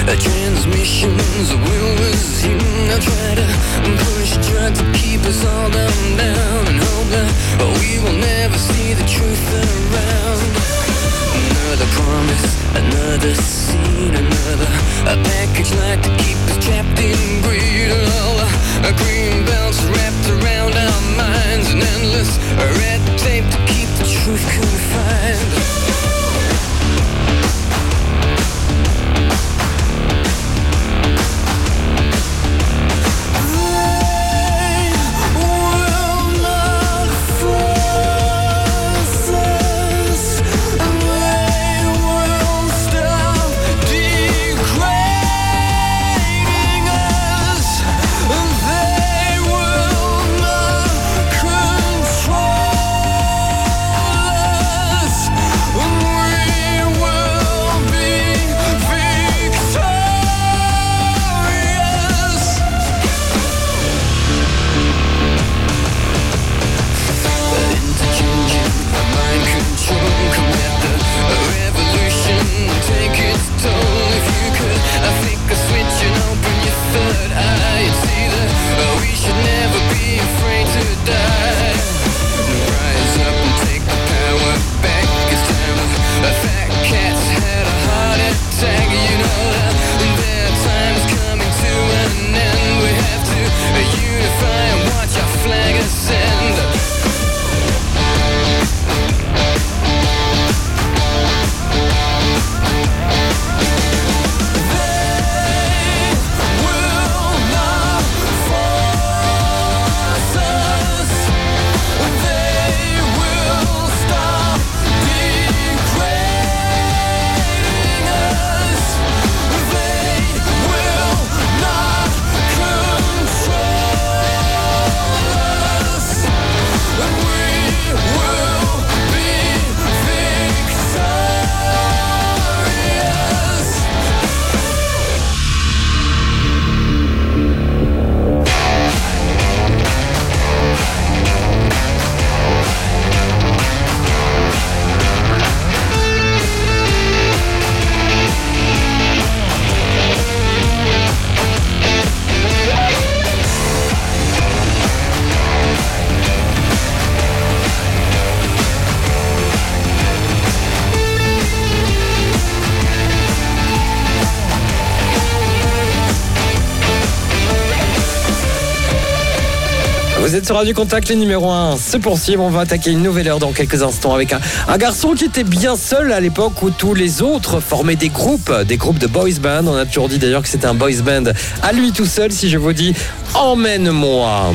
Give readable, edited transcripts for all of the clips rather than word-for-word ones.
Transmissions will resume. Now try to push, try to keep us all down and hope that we will never see the truth around. Another promise, another scene, another package like to keep us trapped in greed. A green belts wrapped around our minds, an endless red tape to keep the truth confined. Vous êtes sur Radio Contact, les numéros 1 se poursuivent. On va attaquer une nouvelle heure dans quelques instants avec un garçon qui était bien seul à l'époque où tous les autres formaient des groupes de boys band. On a toujours dit d'ailleurs que c'était un boys band à lui tout seul. Si je vous dis emmène-moi,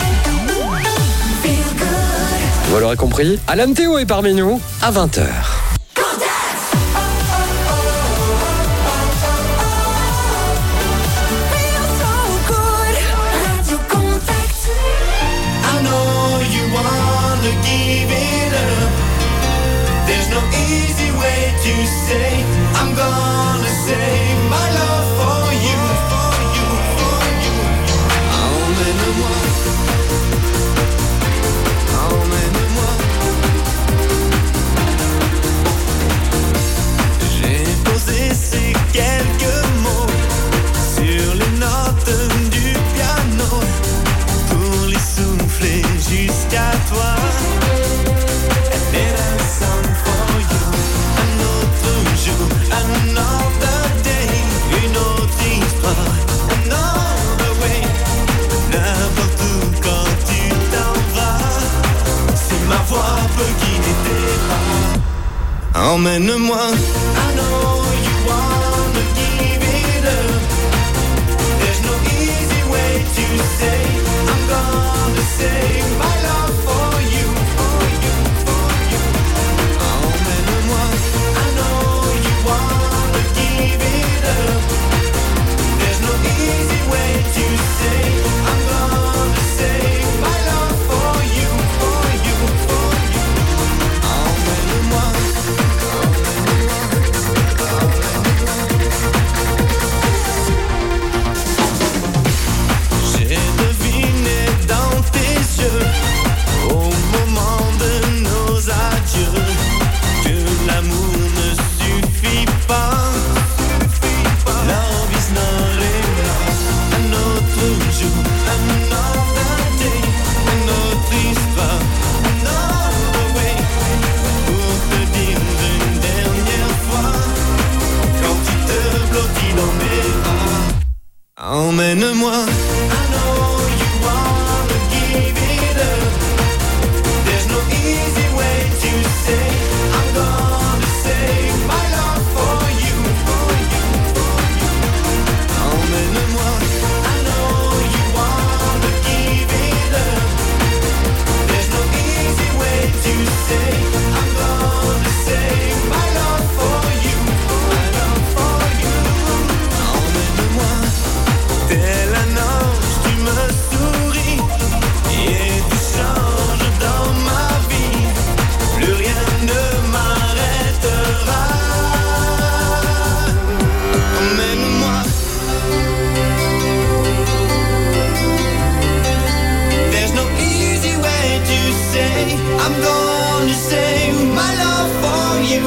vous l'aurez compris, Alan Théo est parmi nous à 20h. Say I'm gonna save my love for you, for you, for you. Emmène-moi, emmène-moi. J'ai posé ces quelques mots sur les notes du piano pour les souffler jusqu'à toi. And then I sung for you. Another day, une autre histoire, another way. N'importe où quand tu t'en vas, si ma voix peut guider tes pas, emmène-moi. I know you wanna give it up. There's no easy way to say I'm gonna save my love for you, for you, for you. Emmène-moi. I know you wanna give it up. There's no easy way to say I'm gonna save my love for you, for you, for you. Emmène-moi, emmène-moi. Emmène-moi. I know you wanna give it up. There's no easy way to say I'm gonna save my love for you. Emmène-moi. I know you wanna give it up. There's no easy way to say I'm gonna save my love for you. My love for you. Emmène-moi. Tel un ange, tu me souris et tu changes dans ma vie. Plus rien ne m'arrêtera. Emmène-moi. There's no easy way to say I'm gonna save my love for you.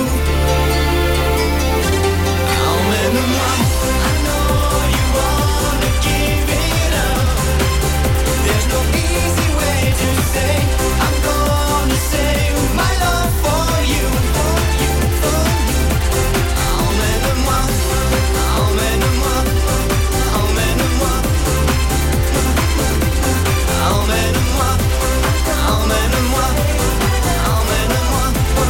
Emmène-moi. I know you wanna give it up. There's no easy way to say I'm gonna save my love for you. Emmène-moi, emmène-moi, emmène-moi. Emmène-moi, emmène-moi, emmène-moi.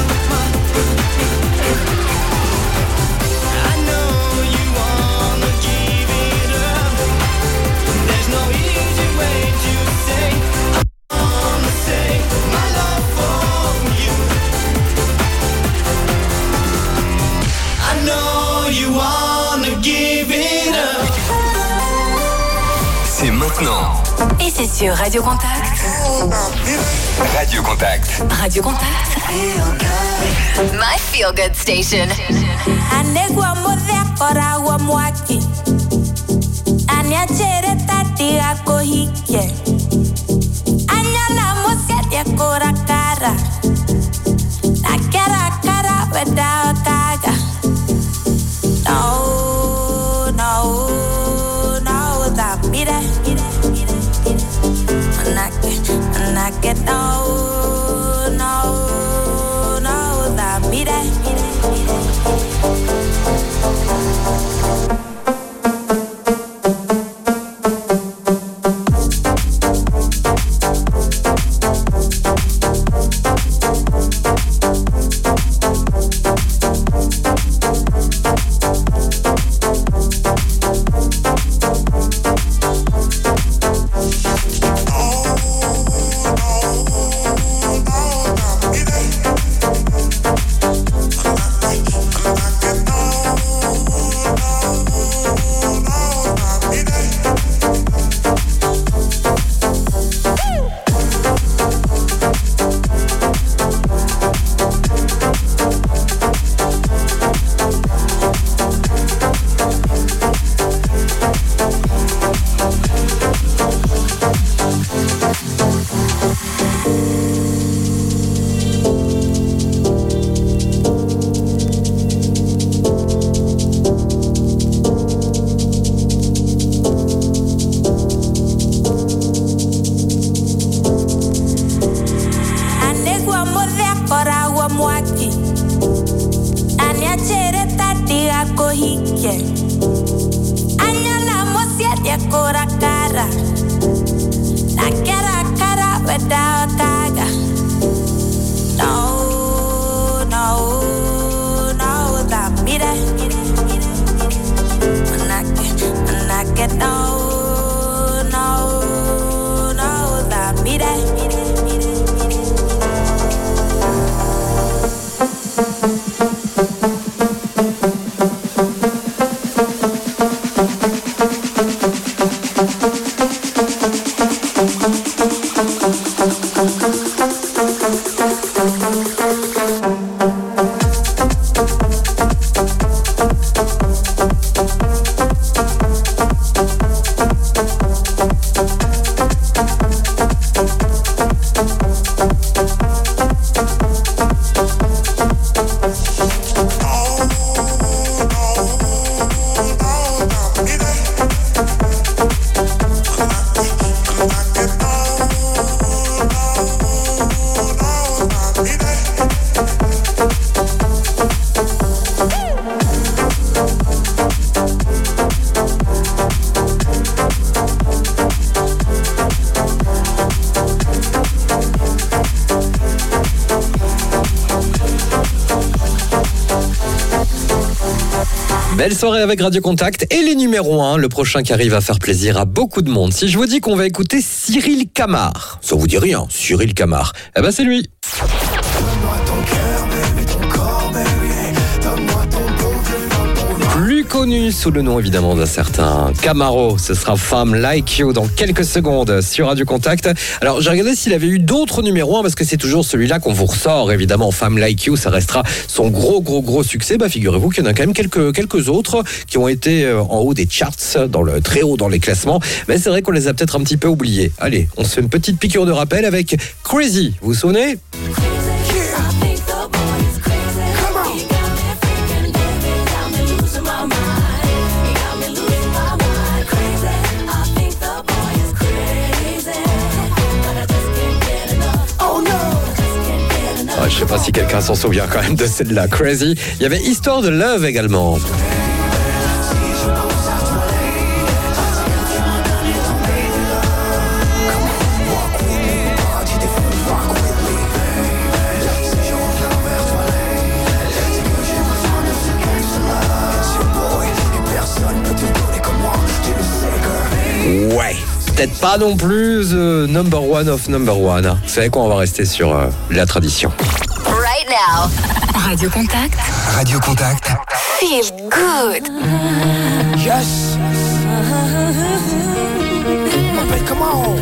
I know you wanna give it up. There's no easy way to say I'm gonna save my love for you. I know you wanna give it up. C'est maintenant. Et c'est sur Radio Contact. Radio Contact. Radio Contact. My feel good station. Anegwa modhekora wa mwaki Anyachere tati ako hike Anyala mosiadia kora kara Nakera kara weda kaga No, no, no, that mire Anake, no, no, no, that mire Belle soirée avec Radio Contact et les numéros 1, le prochain qui arrive à faire plaisir à beaucoup de monde. Si je vous dis qu'on va écouter Cyril Camard, ça vous dit rien, Cyril Camard, eh ben c'est lui. Plus connu sous le nom évidemment d'un certain Camaro, ce sera Femme Like You dans quelques secondes sur Radio Contact. Alors j'ai regardé s'il avait eu d'autres numéros 1 parce que c'est toujours celui-là qu'on vous ressort évidemment. Femme Like You, ça restera son gros succès. Bah figurez-vous qu'il y en a quand même quelques autres qui ont été en haut des charts, très haut dans les classements. Mais c'est vrai qu'on les a peut-être un petit peu oubliés. Allez, on se fait une petite piqûre de rappel avec Crazy. Vous vous souvenez ? Je sais pas si quelqu'un s'en souvient quand même de celle-là, Crazy. Il y avait Histoire de Love également. Ouais. Peut-être pas non plus number one of number one. Vous savez quoi, on va rester sur la tradition. Right now. Radio Contact. Radio Contact. Feel good. Yes. M'appelle comment?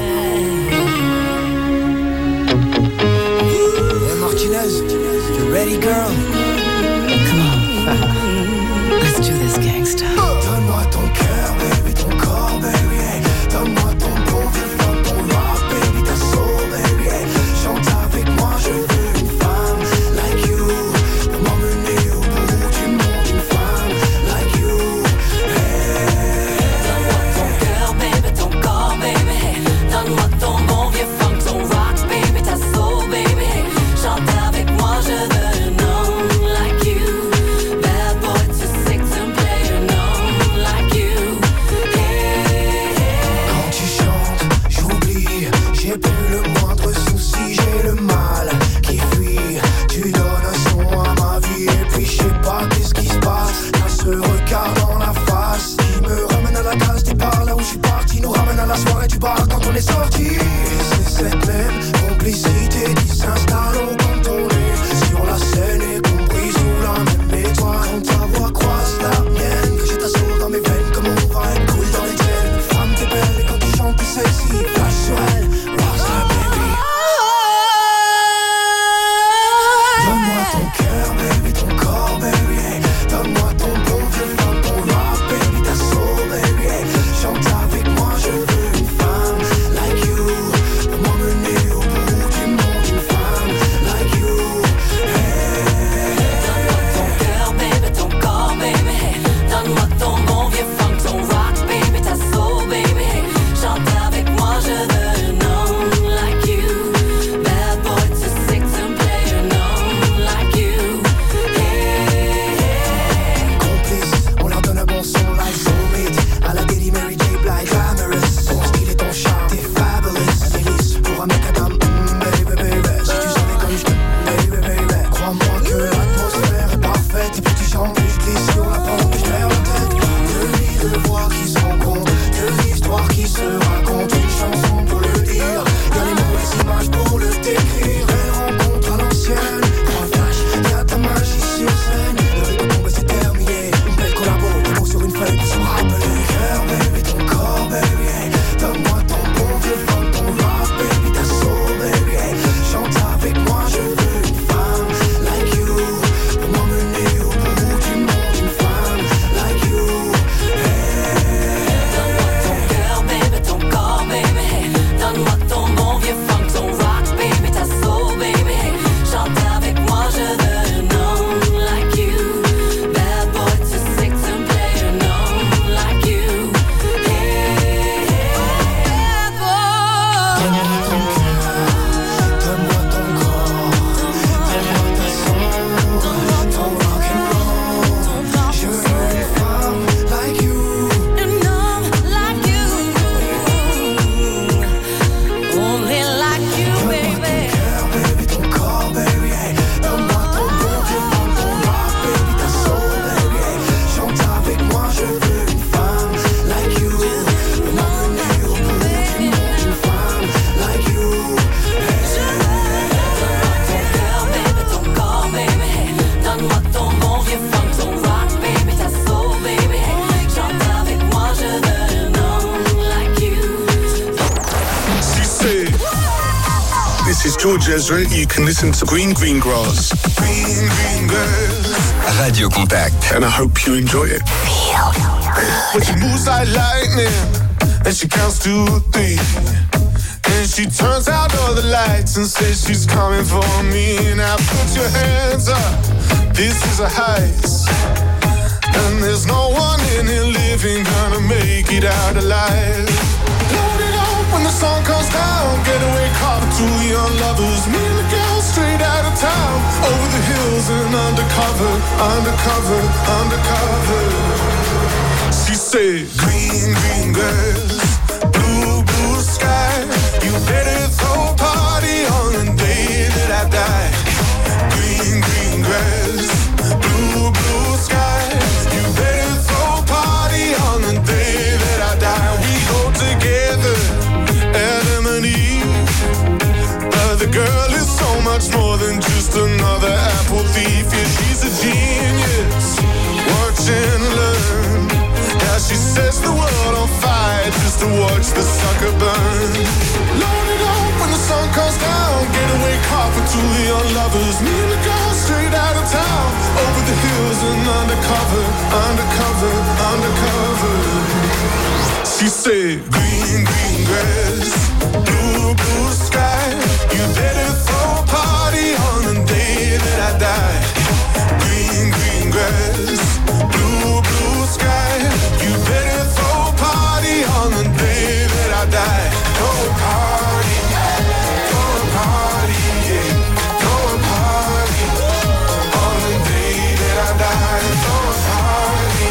Hey Martinez, you ready girl? Come on. Let's do this gangsta. Donne-moi ton cœur, baby, ton corps, baby. Hey. Donne-moi ton bon vieux funk, ton rock, baby, ta soul, baby. Hey. Chante avec moi, je veux une femme like you. Pour m'emmener au bout du monde, une femme like you. Hey. Donne-moi ton cœur, baby, ton corps, baby. Donne-moi ton bon vieux funk, ton rock, baby, ta soul, baby. Chante avec moi, je veux un homme like you. Bad boy, too sick to play an homme like you. Quand tu chantes, j'oublie, j'ai plus le moindre souci, j'ai le mal qui fuit. Tu donnes un son à ma vie et puis je sais pas qu'est-ce qui se passe. T'as ce regard dans la face qui me ramène à la case départ, là où je suis parti, nous ramène à la soirée du bar quand on est sorti. Et c'est cette même complicité qui s'installe au quand on est sur la scène et compris sous la même étoile. Quand ta voix croise la mienne, que j'ai ta soul dans mes veines, comme on va être cool dans les tiennes. Femme t'es belle et quand tu chantes t'es sexy, flash sur elle, rockstar baby. Donne-moi ton cœur baby, ton corps baby, hey. Donne-moi ton bon vieux funk, ton rock baby, ta soul baby, hey. Chante avec moi, je veux une femme like you. Pour m'emmener au bout du monde, une femme like you. Hey. Donne-moi ton cœur, baby, ton corps, George Ezra. You can listen to Green Green Grass. Green Green Grass. Radio Contact. And I hope you enjoy it. But she moves like lightning, and she counts to 3. And she turns out all the lights and says she's coming for me. Now put your hands up, this is a heist. And there's no one in here living gonna make it out alive. Load it up when the sun comes down. Getaway car for 2 young lovers. Me and the girl straight out of town. Over the hills and undercover, undercover, undercover. She said, green, green girls, blue, blue sky. You better throw a party on the day that I die. Green, green grass, blue, blue sky. You better throw a party on the day that I die. We go together, Adam and Eve. But the girl is so much more than just another apple thief. Yeah, she's a genius. Watch and learn. Now she sets the world on fire just to watch the sucker burn. Load it up when the sun comes down. Getaway car for 2 young lovers. Me and the girl straight out of town. Over the hills and undercover, undercover, undercover. She said, green, green grass, blue, blue sky. You better throw a party on the day that I die. Green, green grass, blue, blue sky. You better throw a party on the day that I die. Throw a party, throw a party, yeah. Throw a party on the day that I die. Throw a party,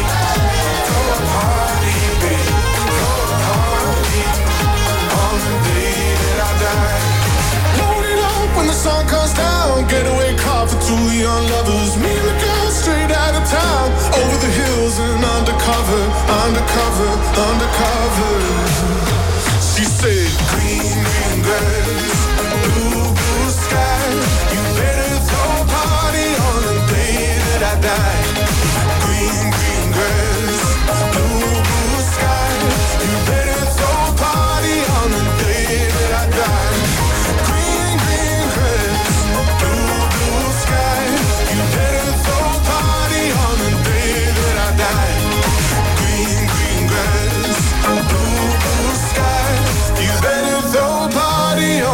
baby. Throw a party on the day that I die. Load it up when the sun comes down. Getaway car for 2 young lovers. Me and the girl straight out of town. Over the hills and undercover, undercover, undercover. She said, green, green grass, blue, blue sky. You better throw a party on the day that I die. Green, green grass, blue, blue sky. You better throw a party on the day that I die. Green, green grass, blue, blue sky. You better throw a party on the day that I die. Green, green grass, blue, blue sky. You better throw a party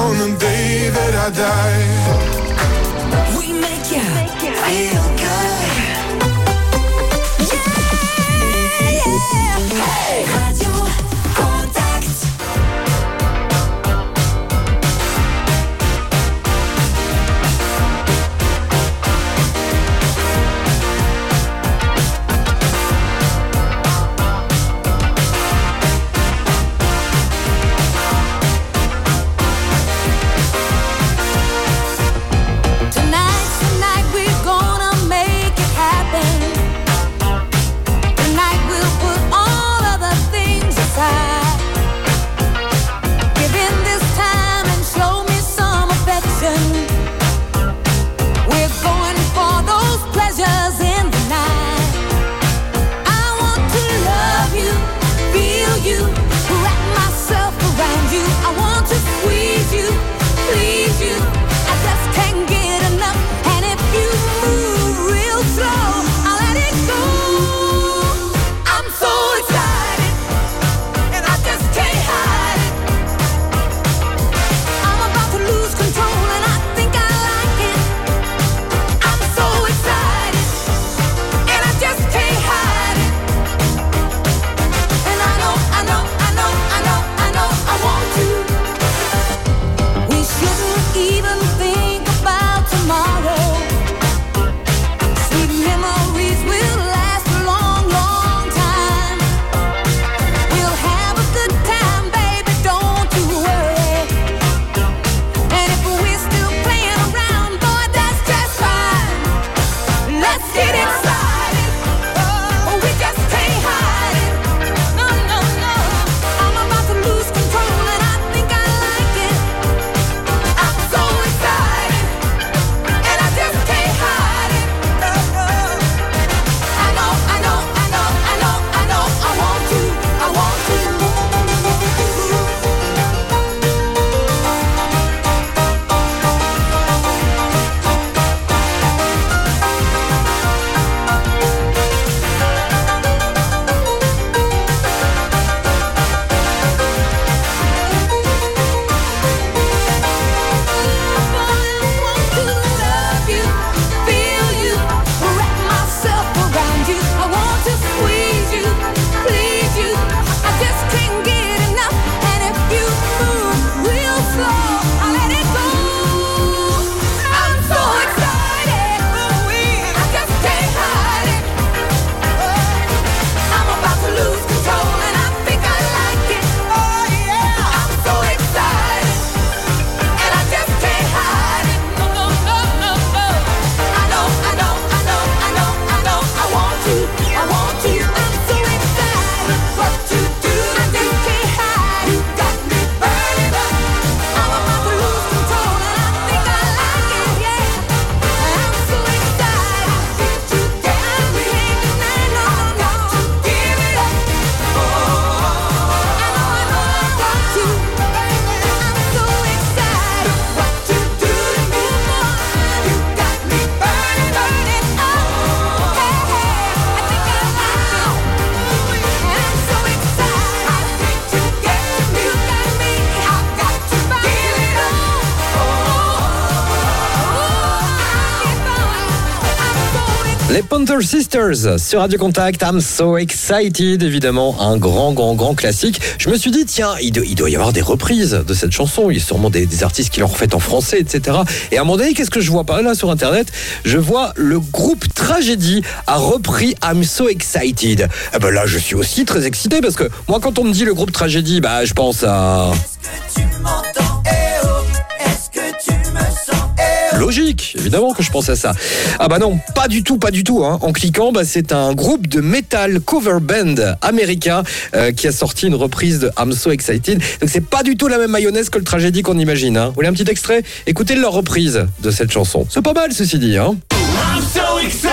Les Pointer Sisters sur Radio Contact, I'm so excited, évidemment, un grand classique. Je me suis dit, tiens, il doit y avoir des reprises de cette chanson, il y a sûrement des artistes qui l'ont refait en français, etc. Et à un moment donné, qu'est-ce que je vois pas là sur Internet? Je vois le groupe Tragédie a repris I'm so excited. Et ben là, je suis aussi très excité parce que moi, quand on me dit le groupe Tragédie, bah, je pense à... Est-ce que tu m'entends? Eh oh, est-ce que tu me sens? Eh oh. Logique, évidemment que je pense à ça. Ah bah non, pas du tout. Hein. En cliquant, bah, c'est un groupe de metal cover band américain qui a sorti une reprise de I'm So Excited. Donc c'est pas du tout la même mayonnaise que le Tragédie qu'on imagine. Hein. Vous voulez un petit extrait? Écoutez leur reprise de cette chanson. C'est pas mal, ceci dit. Hein. I'm so excited.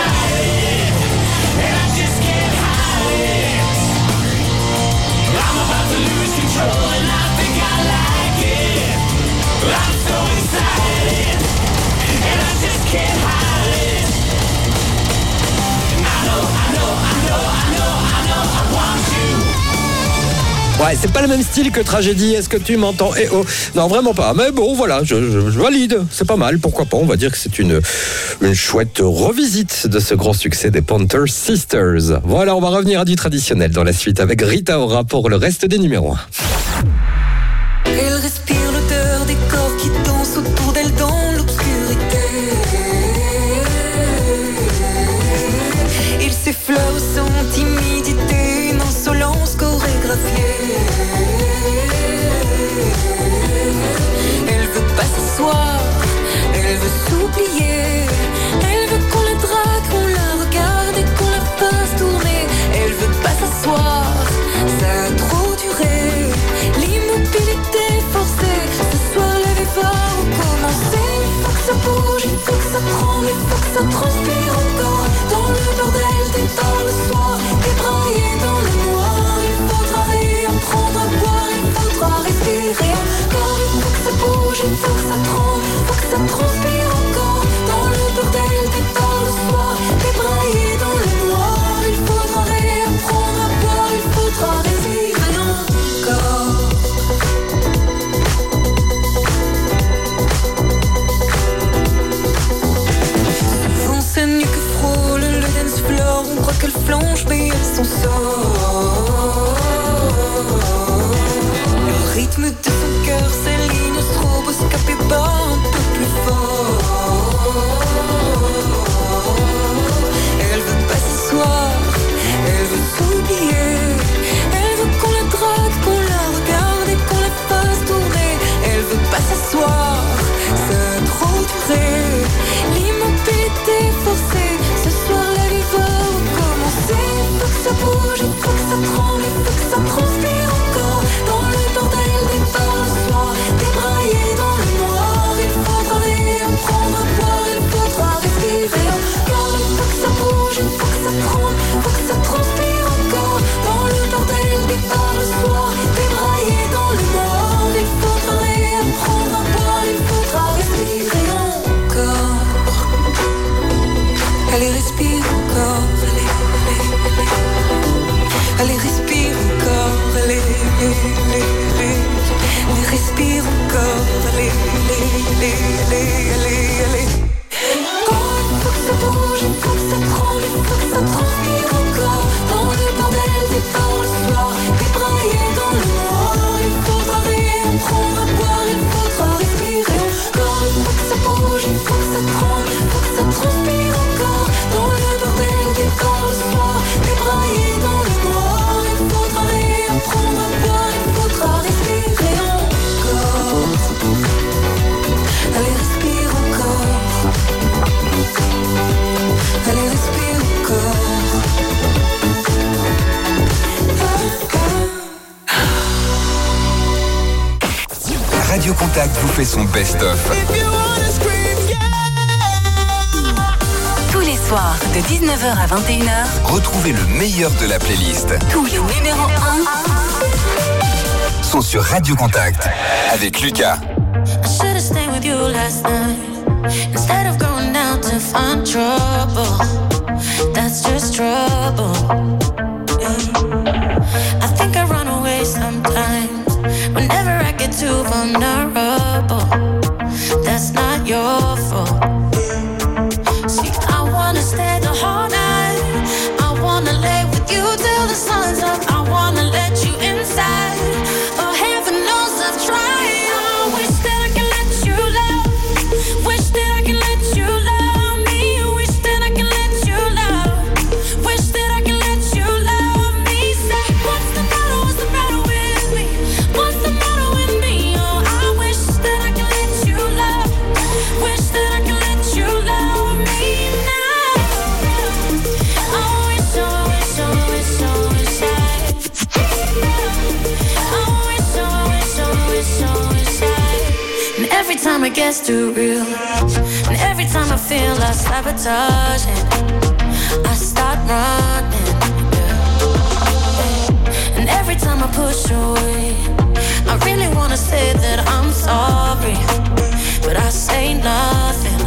Ouais, c'est pas le même style que Tragédie, est-ce que tu m'entends? Eh oh, non, vraiment pas. Mais bon, voilà, je valide, c'est pas mal, pourquoi pas. On va dire que c'est une chouette revisite de ce grand succès des Pointer Sisters. Voilà, on va revenir à du traditionnel dans la suite avec Rita Ora pour le reste des numéros 1. Elle respire l'odeur des corps qui dansent autour d'elle dans l'obscurité. Il s'effleure sans timidité, une insolence chorégraphiée. Elle veut pas s'asseoir, elle veut s'oublier. Elle veut qu'on la drague, qu'on la regarde et qu'on la fasse tourner. Elle veut pas s'asseoir, ça a trop duré. L'immobilité forcée, ce soir la vie va recommencer. Il faut que ça bouge, il faut que ça tremble, il faut que ça transpire encore. Dans le bordel des temps le soir, débraillé dans le noir. Il faudra réapprendre à boire, il faudra respirer encore. Il faut que ça bouge, il faut que ça tremble, il faut que ça transpire encore. Dans le bordel des temps le soir, débraillé dans le noir. Il faudra réapprendre à boire, il faudra respirer encore. Souvent sa nuque frôle le dance floor. On croit qu'elle flanche mais elle s'en sort. Le rythme de son cœur s'aligne au stroboscope et bat un peu plus fort. Elle veut pas s'asseoir, elle veut s'oublier. Elle veut qu'on la drague, qu'on la regarde et qu'on la fasse tourner. Elle veut pas s'asseoir, ça a trop duré. L'immobilité forcée, ce soir la vie va recommencer. Il faut que ça bouge, il faut que ça tremble, il faut que ça transpire encore. Dans le bordel des bars le soir, débraillé dans le noir. Il faudra réapprendre à boire, il faudra respirer encore. Il faut que ça bouge, il faut que ça tremble, il faut que ça transpire encore. Dans le bordel des bars le soir, débraillé dans le noir. Il faudra réapprendre à boire, il faudra respirer encore. Allez, respire encore, allez, respire encore, allez, respire encore, allez. Oh, il faut que ça bouge, il faut que ça tremble, il faut que ça transpire encore. Dans le bordel des bars le soir, débraillé dans le noir. Il faudra réapprendre à boire, il faudra respirer encore. Il faut que ça bouge, il faut que ça tremble, il faut que ça transpire encore. Dans le bordel des bars le soir, débraillé dans le noir. Il faudra réapprendre à boire, il faudra respirer encore. Allez, respire encore. Allez, respire encore. Radio Contact vous fait son best-of. Tous les soirs, de 19h à 21h, Retrouvez le meilleur de la playlist. tous les numéros 1 Sont sur Radio Contact avec Lucas. I should've stayed with you last night instead of going out to find trouble. That's just trouble. I think I run away sometimes whenever I get too vulnerable. That's not your fault. See, I wanna stay the whole night. it gets too real. And every time I feel like sabotaging, I start running, yeah. And every time I push away, I really wanna say that I'm sorry, but I say nothing.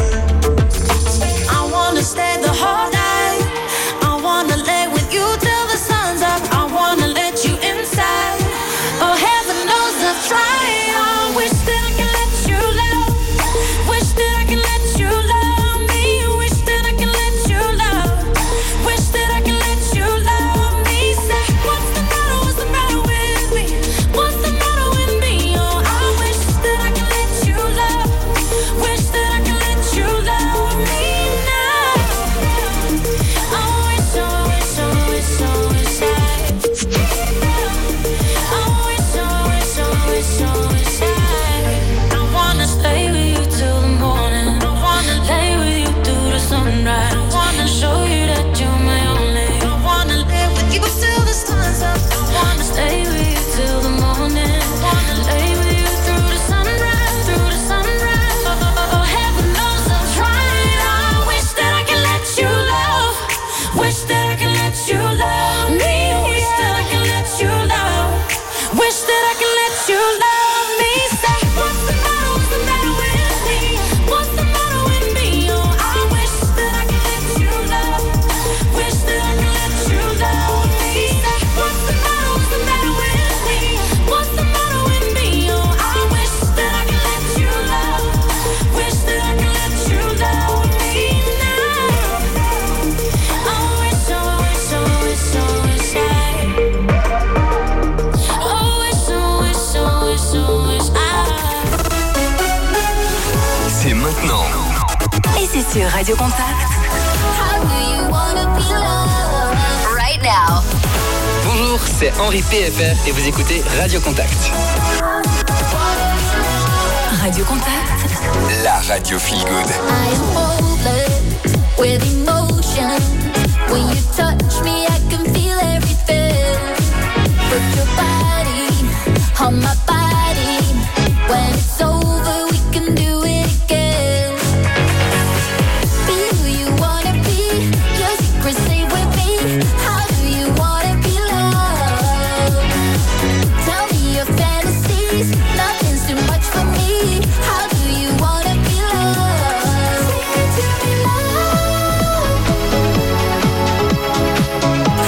I wanna stay the whole night, I wanna lay with you till the sun's up, I wanna let you inside. Oh, heaven knows I've tried. I wish that I could let you love, wish that I could let you love me, wish that I could let you love, wish that I could let you love me. Say, what's the matter with me? What's the matter with me? Oh, I wish that I could let you love, wish that I could let you love me now. I wish, I wish, I wish, I wish I wanna stay with you till the morning, I wanna lay with you through the sunrise, I wanna show you that you're my only, I wanna live with you till the sun's up, I wanna stay with you till the morning, I wanna lay with you through the sunrise, through the sunrise. Oh, heaven knows I'm trying. I wish that I could let you love, wish that I could let you love me, wish that I could let you love, wish that I could let you love me. Say, what's the matter with me? What's the matter with me? Oh, I wish that I could let you love, wish that I could let you love me. Say, what's the matter with me? What's the matter with me? Oh, I wish that I could let you love, wish that I could let you love me now. I wish, I wish, I wish, I wish C'est maintenant. Et c'est sur Radio Contact. Right now. Bonjour, c'est Henri PFR et vous écoutez Radio Contact. Radio Contact. La radio feel good. I am hopeless with emotion. When you touch me, I can feel everything. Put your body on my body. When it's over, we can do it again. Be who you wanna be. Your secrets stay with me. How do you wanna be loved? Tell me your fantasies. Nothing's too much for me. How do you wanna be loved? Say it to me, love.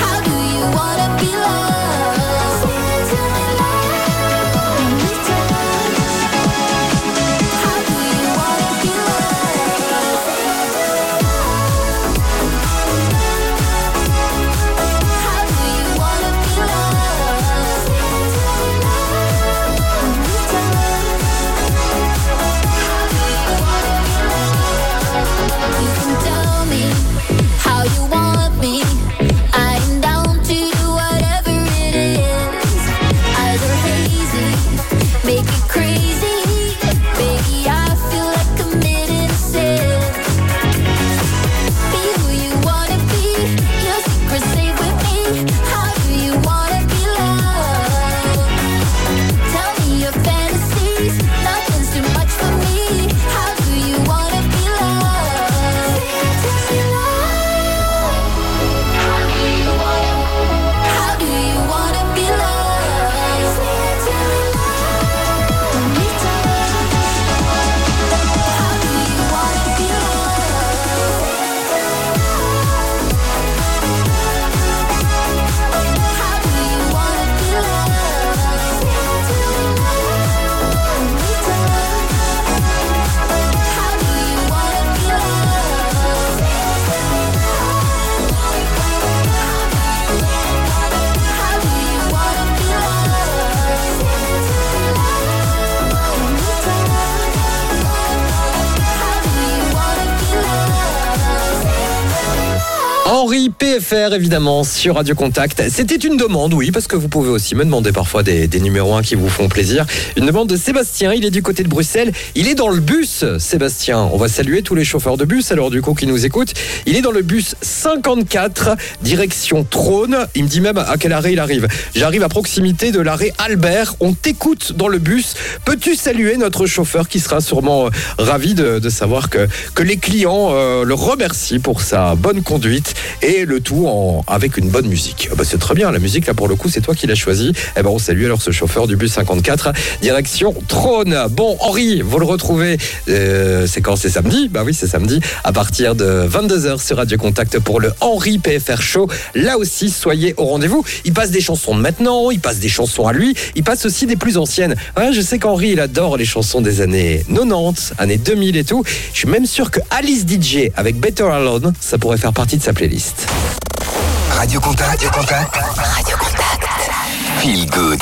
Henri PFR, évidemment, sur Radio Contact. C'était une demande, oui, parce que vous pouvez aussi me demander parfois des numéros 1 qui vous font plaisir. Une demande de Sébastien, il est du côté de Bruxelles. Il est dans le bus, Sébastien. On va saluer tous les chauffeurs de bus, alors du coup, qui nous écoutent. Il est dans le bus 54, direction Trône. Il me dit même à quel arrêt il arrive. J'arrive à proximité de l'arrêt Albert. On t'écoute dans le bus. Peux-tu saluer notre chauffeur qui sera sûrement ravi de savoir que les clients le remercient pour sa bonne conduite et le tout avec une bonne musique. Bah, c'est très bien, la musique là pour le coup c'est toi qui l'as choisi. Eh ben on salue alors ce chauffeur du bus 54 direction Trône. Bon Henri, vous le retrouvez c'est quand? C'est samedi? Bah oui, c'est samedi à partir de 22h sur Radio Contact pour le Henri PFR Show. Là aussi soyez au rendez-vous. Il passe des chansons de maintenant, il passe des chansons à lui, il passe aussi des plus anciennes. Ouais, je sais qu'Henri il adore les chansons des années 90, années 2000 et tout. Je suis même sûr que Alice DJ avec Better Alone, ça pourrait faire partie de sa playlist. Radio Contact. Radio Contact. Radio Contact. Feel good.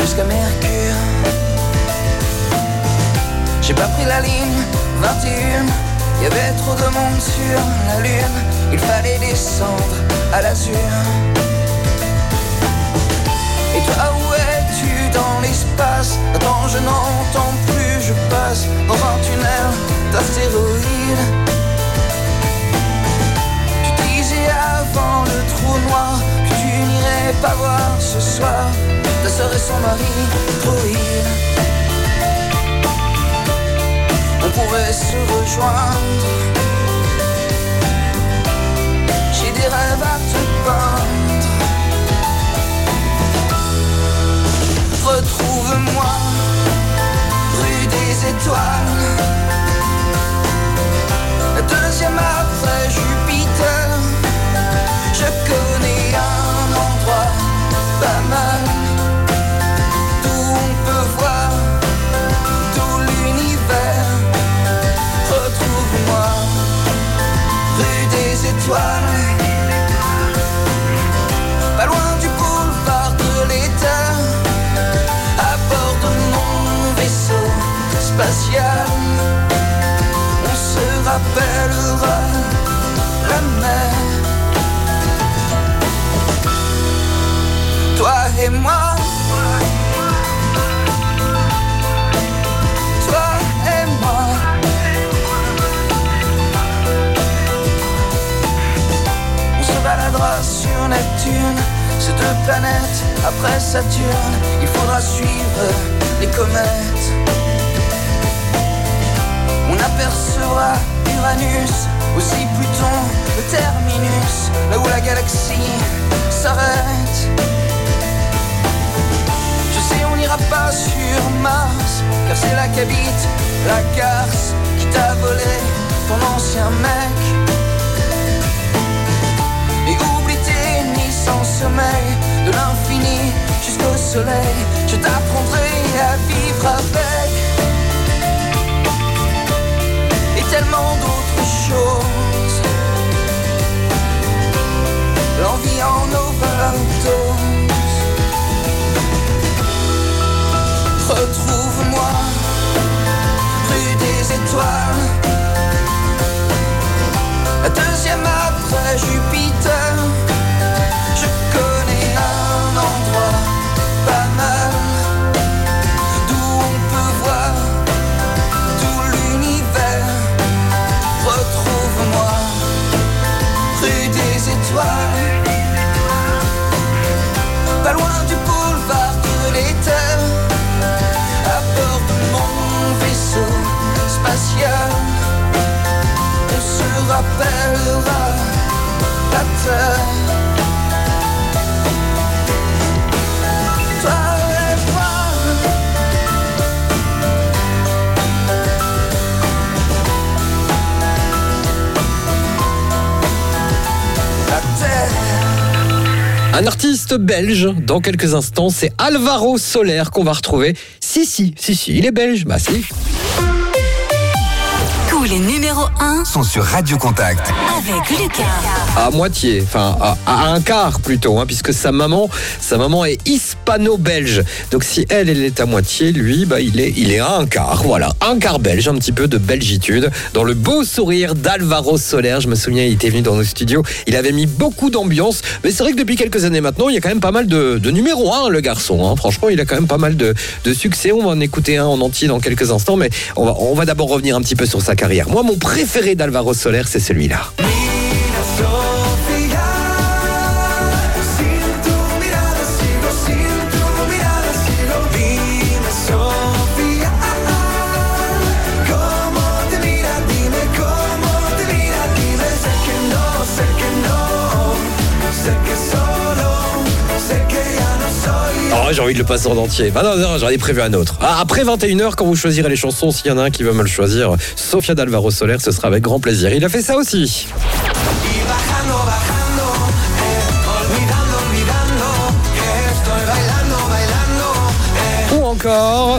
jusqu'à Mercure. J'ai pas pris la ligne 21, y avait trop de monde sur la lune, il fallait descendre à l'azur. Et toi où es-tu dans l'espace? Attends, je n'entends plus, je passe dans un tunnel d'astéroïdes. Tu disais avant le trou noir que tu n'irais pas voir ce soir ta sœur et son mari droïde. On pourrait se rejoindre, j'ai des rêves à te peindre. Retrouve-moi, rue des étoiles, la deuxième après Jupiter. Je connais un endroit pas mal, d'où on peut voir tout l'univers. Retrouve-moi, rue des étoiles, pas loin du boulevard de l'éther. À bord de mon vaisseau spatial, on se rappellera la mer. Toi et moi, toi et moi. On se baladera sur Neptune, ces deux planètes après Saturne. Il faudra suivre les comètes. On apercevra Uranus, aussi Pluton, le terminus, là où la galaxie s'arrête. Je sais, on n'ira pas sur Mars, car c'est là qu'habite la garce qui t'a volé ton ancien mec. Et oublie tes nuits sans sommeil, de l'infini jusqu'au soleil, je t'apprendrai à vivre avec. Et tellement d'autres choses, l'envie en overdose. Retrouve-moi, rue des étoiles, la deuxième après Jupiter. Je connais un endroit pas mal, d'où on peut voir tout l'univers. Retrouve-moi, rue des étoiles, pas loin du boulevard de l'éther. À bord de mon vaisseau spatial, on se rappellera la terre. Toi et moi, la terre. Un artiste belge, dans quelques instants, c'est Alvaro Soler qu'on va retrouver. Si, il est belge, bah si. Tous les numéros 1 Sont sur Radio Contact. avec Lucas. À moitié, enfin à un quart plutôt, hein, puisque sa maman est hispano-belge. Donc si elle est à moitié, lui, bah, il est à un quart. Voilà, un quart belge, un petit peu de belgitude. Dans le beau sourire d'Alvaro Soler, je me souviens, il était venu dans nos studios, il avait mis beaucoup d'ambiance. Mais c'est vrai que depuis quelques années maintenant, il y a quand même pas mal de numéros 1, le garçon. Hein. Franchement, il a quand même pas mal de succès. On va en écouter un en entier dans quelques instants, mais on va d'abord revenir un petit peu sur sa carrière. Moi, mon préféré d'Alvaro Soler, c'est celui-là. Oh, j'ai envie de le passer en entier. Bah non, j'en ai prévu un autre. Après 21h, quand vous choisirez les chansons, s'il y en a un qui veut me le choisir, Sofia d'Alvaro Soler, ce sera avec grand plaisir. Il a fait ça aussi. Ou encore...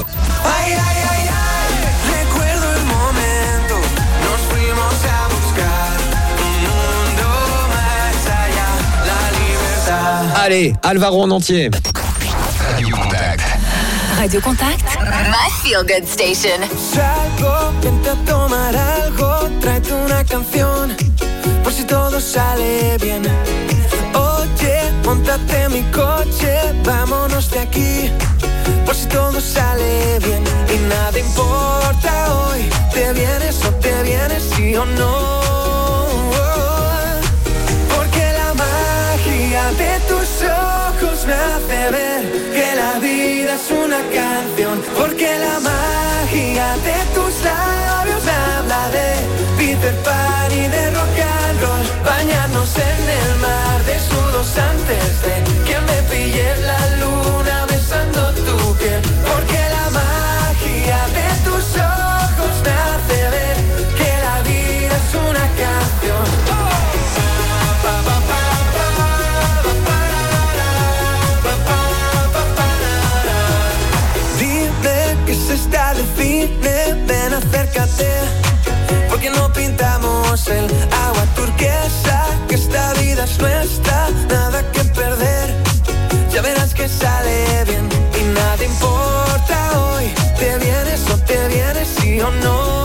Allez, Alvaro en entier. Radio Contact. Radio Contact, my feel good station. Salgo, vente a tomar algo, tráete una canción, por si todo sale bien. Oye, móntate en mi coche, vámonos de aquí, por si todo sale bien. Y nada importa hoy, te vienes o te vienes, sí o no. Porque la magia de tus ojos me hace ver que la vida es una canción. Porque la magia de tus labios me habla de Peter Pan y de rock and roll. Bañarnos en el mar desnudos antes de que me pille la luna besando tu piel. Porque la magia de tus ojos me hace ver que la vida es una canción. Está de cine, ven acércate, porque no pintamos el agua turquesa, que esta vida es nuestra, nada que perder, ya verás que sale bien. Y nada importa hoy, te vienes o te vienes, sí o no.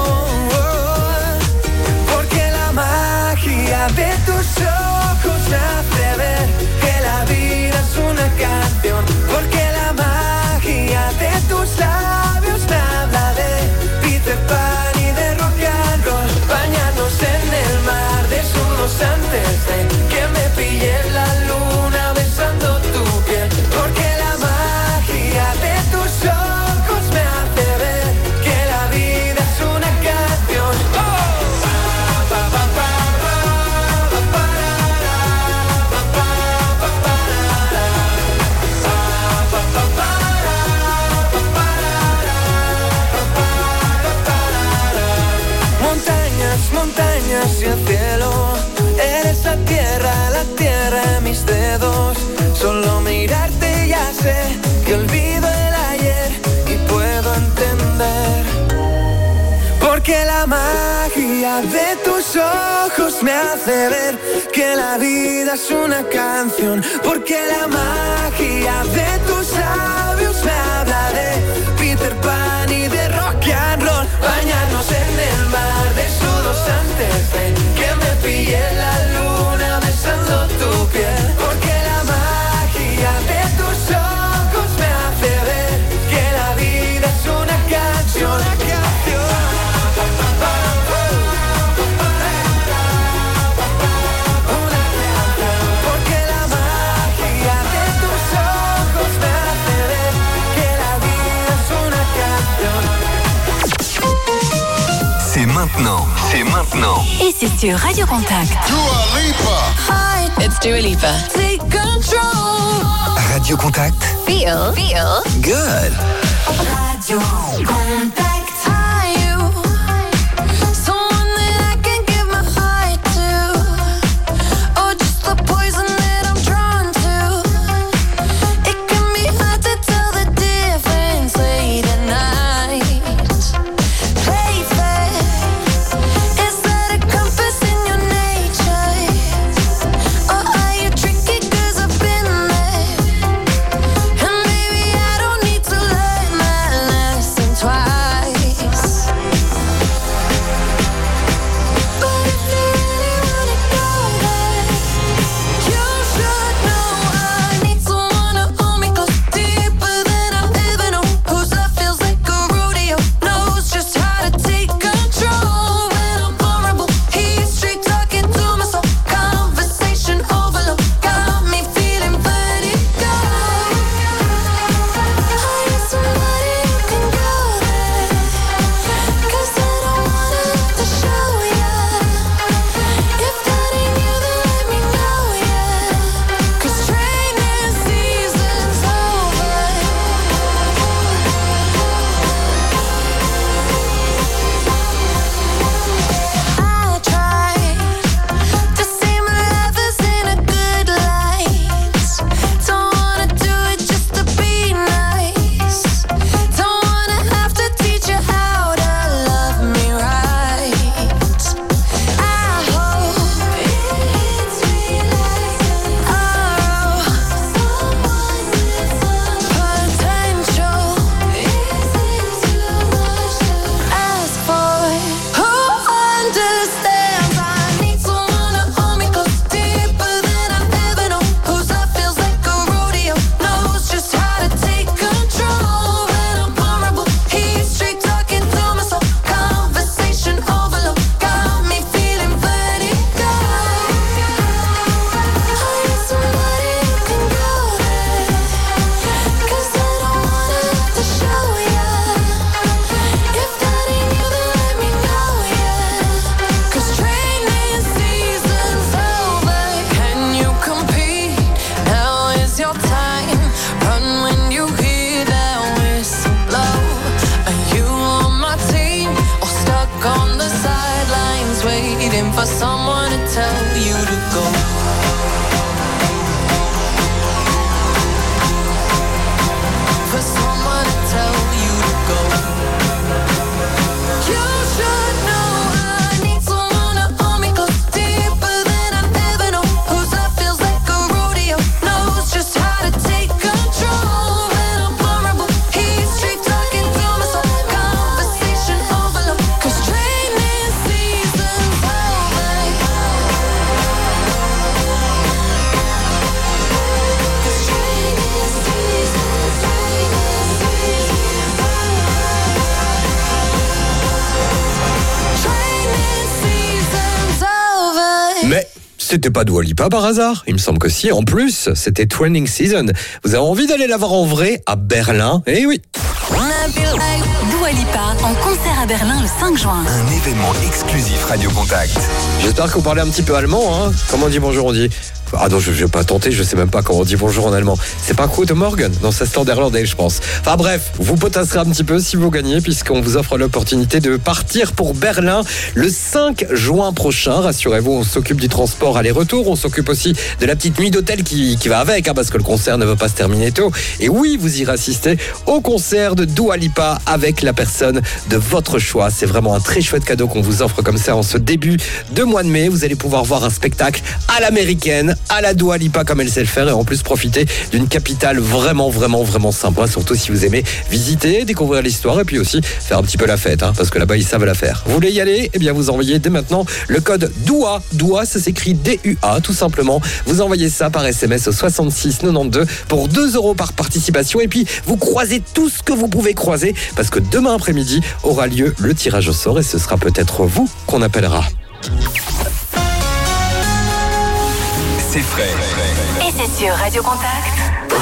Porque la magia de tus ojos me hace ver que la vida es una canción. Porque la magia de tus labios me habla de Peter Pan y de rock and roll. Bañarnos en el mar desnudos antes de que me pille la luna besando tu piel. Porque la magia de tus ojos me hace ver que la vida es una canción. Montañas y el cielo, eres la tierra en mis dedos. Solo mirarte ya sé que olvido el ayer y puedo entender. Porque la magia de tus ojos me hace ver que la vida es una canción. Porque la magia de tus labios me habla de Peter Pan y de rock and roll. Bañarnos en el mar desnudos antes de que me pille la luna besando tu piel. Porque la magia de tus ojos me hace ver que la vida es una canción. Una canción. Porque la magia de tus ojos me hace ver que la vida es una canción. C'est maintenant. C'est maintenant. Et c'est sur Radio Contact. Dua Lipa. Hi, it's Dua Lipa. Take control. Radio Contact. Feel Good. Radio Contact. Are you someone that I can give my heart to? Or just the poison that I'm drawn to? It can be hard to tell the difference late at night. Play fair. Is that a compass in your nature? Or are you tricky 'cause I've been there? And maybe I don't need to learn my lesson twice. C'était pas Dua Lipa par hasard? Il me semble que si. En plus, c'était Training Season. Vous avez envie d'aller la voir en vrai à Berlin? Eh oui. Dua Lipa en concert à Berlin le 5 juin. Un événement exclusif Radio Contact. J'espère que vous parlez un petit peu allemand, hein. Comment on dit bonjour, on dit... Ah non, je vais pas tenter, je sais même pas comment on dit bonjour en allemand. C'est pas Guten Morgen? Non, c'est néerlandais, je pense. Enfin bref, vous potasserez un petit peu si vous gagnez, puisqu'on vous offre l'opportunité de partir pour Berlin le 5 juin prochain. Rassurez-vous, on s'occupe du transport aller-retour, on s'occupe aussi de la petite nuit d'hôtel qui va avec, hein, parce que le concert ne va pas se terminer tôt. Et oui, vous irez assister au concert de Dua Lipa avec la personne de votre choix. C'est vraiment un très chouette cadeau qu'on vous offre comme ça en ce début de mois de mai. Vous allez pouvoir voir un spectacle à l'américaine, à la Dua Lipa comme elle sait le faire, et en plus profiter d'une capitale vraiment sympa, surtout si vous aimez visiter, découvrir l'histoire et puis aussi faire un petit peu la fête, hein, parce que là-bas ils savent la faire. Vous voulez y aller? Eh bien vous envoyez dès maintenant le code DUA. DUA, ça s'écrit DUA tout simplement. Vous envoyez ça par SMS au 66 92 pour 2 € par participation, et puis vous croisez tout ce que vous pouvez croiser, parce que demain après-midi aura lieu le tirage au sort et ce sera peut-être vous qu'on appellera. C'est frais. Et c'est sur Radio Contact.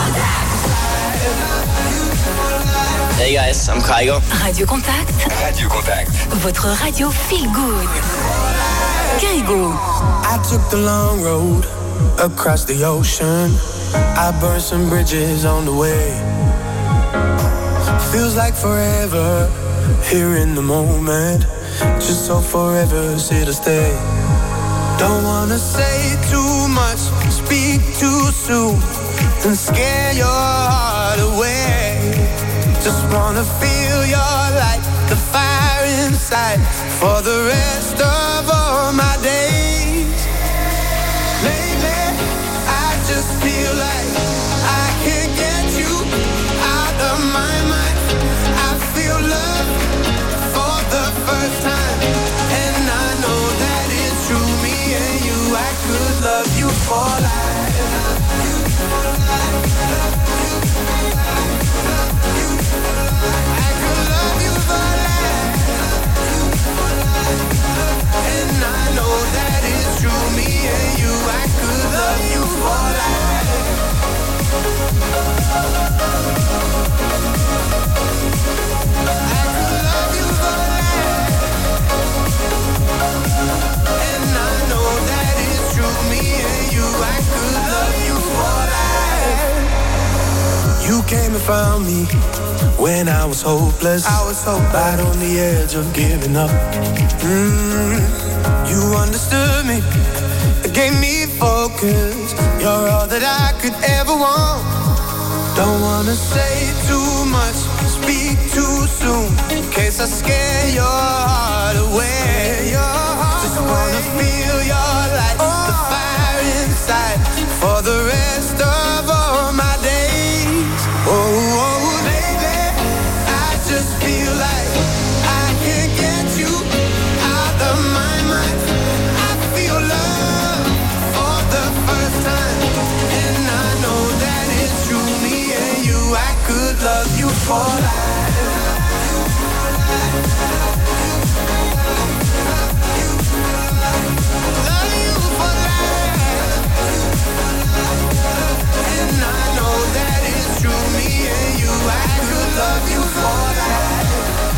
Hey guys, I'm Kygo. Radio Contact, Radio Contact. votre radio feel good. Kygo. I took the long road across the ocean. I burned some bridges on the way. Feels like forever here in the moment. Just so forever's here to stay. Don't wanna say too much, speak too soon, and scare your heart away. Just wanna feel your light, the fire inside, for the rest of all my days. Lately, I just feel like I can't get you out of my mind. I feel love for the first time, and I know that it's true. Me and you, I could love you for life. I could love you for life. And I know that it's true. Me and you, I could love you for life. I could love you for life. And I know that it's true. Me and you, I could love you for life. You came and found me when I was hopeless. Right on the edge of giving up. You understood me, gave me focus. You're all that I could ever want. Don't wanna say too much, speak too soon, in case I scare your heart away. Just wanna feel your light, the fire inside, for the rest of all my days. Oh, baby, I just feel like I can't get you out of my mind. I feel love for the first time, and I know that it's true. Me and you, I could love you for life. Love you for life. And I know that it's true. Me and you, I could love you for life.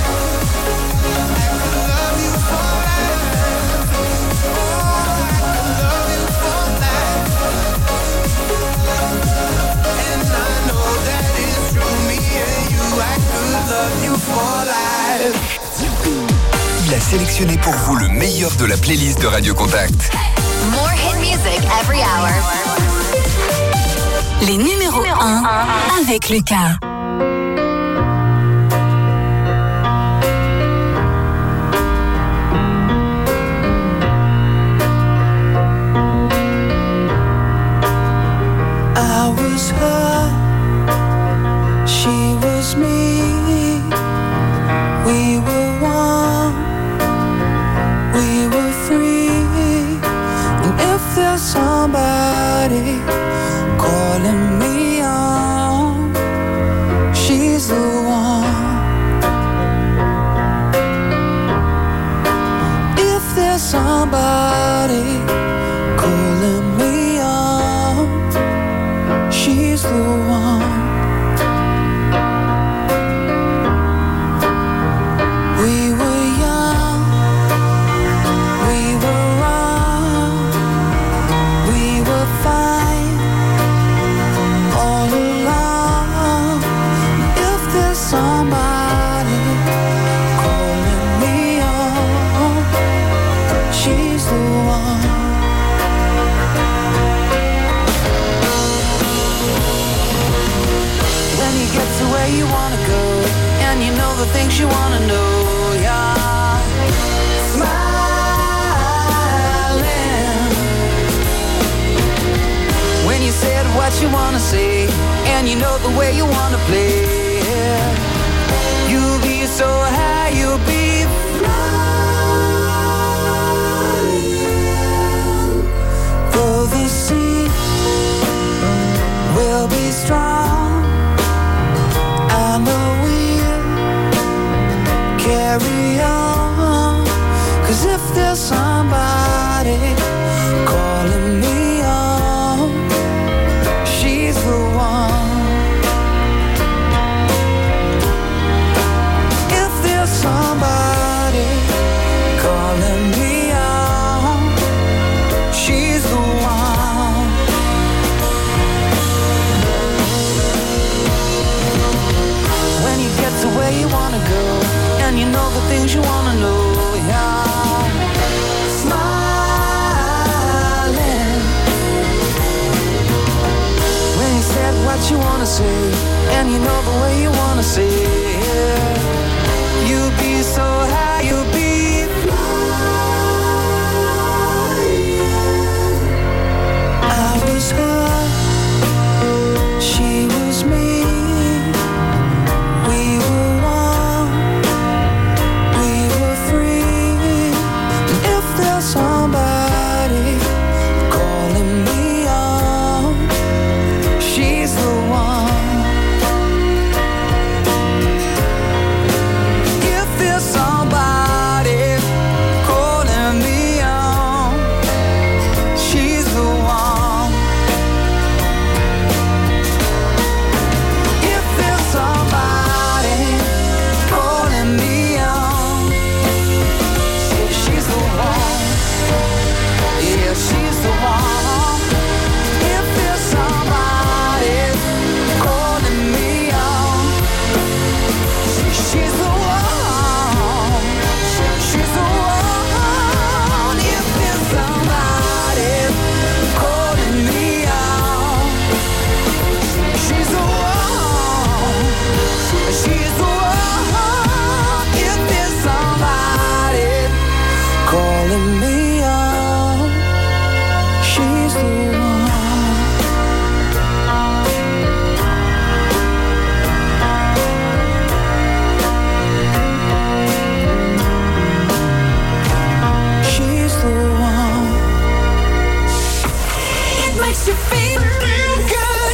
I could love you for life. Oh, I could love you for life. And I know that it's true. Me and you, I could love you for life. Il a sélectionné pour vous le meilleur de la playlist de Radio Contact. More hit music every hour. Les numéros 1 avec Lucas. I was her, she was me. We were one, we were free. And if there's somebody calling me on, she's the one. If there's somebody calling where you wanna go, and you know the things you wanna know, yeah. Smiling when you said what you wanna say, and you know the way you wanna play. You'll be so high, you'll be flying. Though the sea will be strong, I know we'll carry on. 'Cause if there's somebody calling me on, she's the one. If there's somebody calling me on, she's the one. When you get to where you wanna go, and you know the things you wanna know, yeah. Smiling when you said what you wanna say, and you know the way you wanna say it. You'll be so high, you'll be flying. I was her, she was me. We were one, we were free. And if there's somebody calling me on, she's the one. If there's somebody calling me on, she's the one. If there's somebody calling me on, she's the one. Yeah, she's the one. If there's somebody calling me on, she's the one. She's the one. If there's somebody calling me on, she's the one. She's the one. If there's somebody calling me on, she's the one. She's the one. It makes you feel good.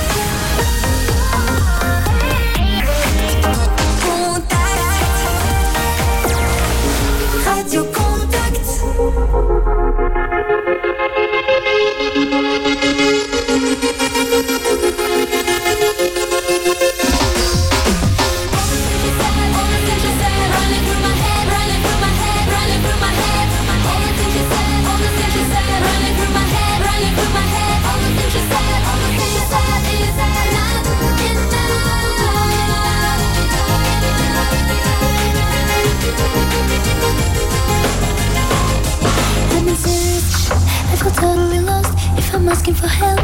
Radio Contact. I've been serious, I feel totally lost. If I'm asking for help,